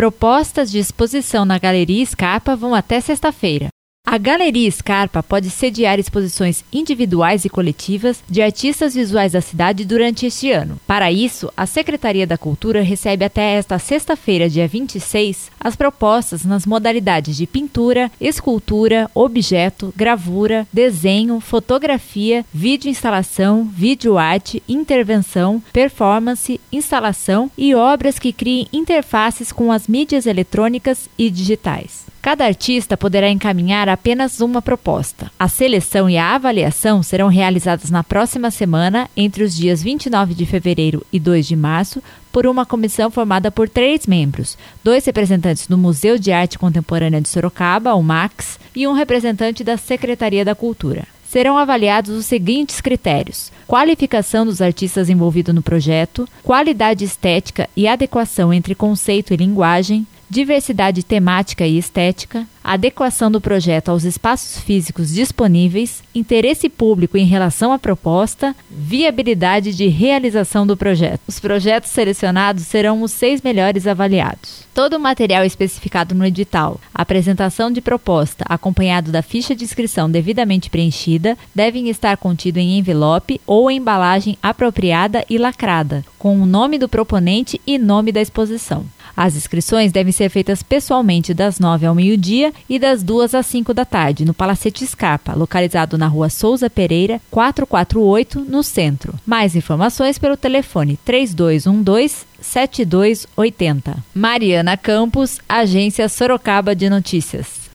Propostas de exposição na Galeria Scarpa vão até sexta-feira. A Galeria Scarpa pode sediar exposições individuais e coletivas de artistas visuais da cidade durante este ano. Para isso, a Secretaria da Cultura recebe até esta sexta-feira, dia 26, as propostas nas modalidades de pintura, escultura, objeto, gravura, desenho, fotografia, videoinstalação, videoarte, intervenção, performance, instalação e obras que criem interfaces com as mídias eletrônicas e digitais. Cada artista poderá encaminhar apenas uma proposta. A seleção e a avaliação serão realizadas na próxima semana, entre os dias 29 de fevereiro e 2 de março, por uma comissão formada por 3 membros, 2 representantes do Museu de Arte Contemporânea de Sorocaba, o MAX, e um representante da Secretaria da Cultura. Serão avaliados os seguintes critérios: qualificação dos artistas envolvidos no projeto, qualidade estética e adequação entre conceito e linguagem, diversidade temática e estética, adequação do projeto aos espaços físicos disponíveis, interesse público em relação à proposta, viabilidade de realização do projeto. Os projetos selecionados serão os 6 melhores avaliados. Todo o material especificado no edital, apresentação de proposta, acompanhado da ficha de inscrição devidamente preenchida, devem estar contido em envelope ou embalagem apropriada e lacrada, com o nome do proponente e nome da exposição. As inscrições devem ser feitas pessoalmente das 9 ao meio-dia e das 2 às 5 da tarde, no Palacete Scarpa, localizado na Rua Souza Pereira, 448, no centro. Mais informações pelo telefone 3212-7280. Mariana Campos, Agência Sorocaba de Notícias.